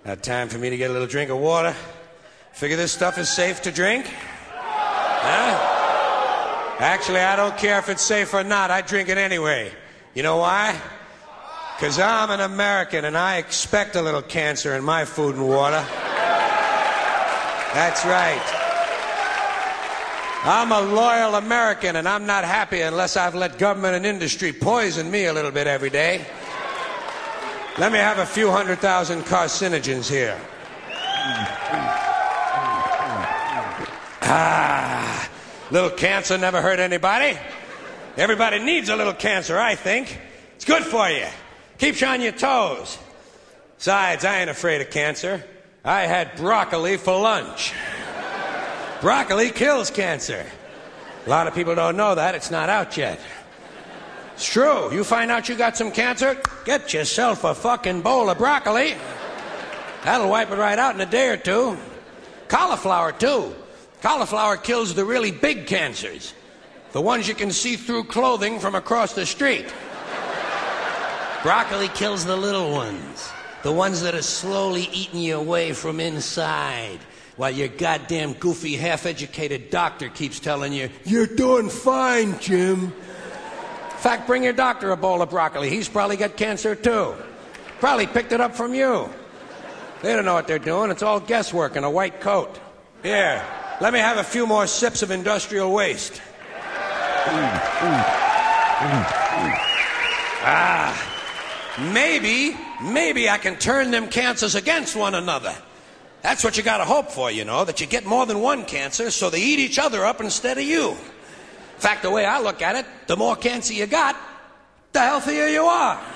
Now, time for me to get a little drink of water. Figure this stuff is safe to drink? Huh? Actually, I don't care if it's safe or not. I drink it anyway. You know why? Because I'm an American and I expect a little cancer in my food and water. That's right. I'm a loyal American and I'm not happy unless I've let government and industry poison me a little bit every day. Let me have a few 100,000 carcinogens here. Little cancer never hurt anybody. Everybody needs a little cancer, I think. It's good for you. Keeps you on your toes. Besides, I ain't afraid of cancer. I had broccoli for lunch. Broccoli kills cancer. A lot of people don't know that. It's not out yet. It's true. You find out you got some cancer, get yourself a fucking bowl of broccoli. That'll wipe it right out in a day or two. Cauliflower, too. Cauliflower kills the really big cancers. The ones you can see through clothing from across the street. Broccoli kills the little ones. The ones that are slowly eating you away from inside. While your goddamn goofy, half-educated doctor keeps telling you, "You're doing fine, Jim." In fact, bring your doctor a bowl of broccoli. He's probably got cancer, too. Probably picked it up from you. They don't know what they're doing. It's all guesswork in a white coat. Here, let me have a few more sips of industrial waste. Maybe I can turn them cancers against one another. That's what you gotta hope for, you know, that you get more than one cancer so they eat each other up instead of you. In fact, the way I look at it, the more cancer you got, the healthier you are.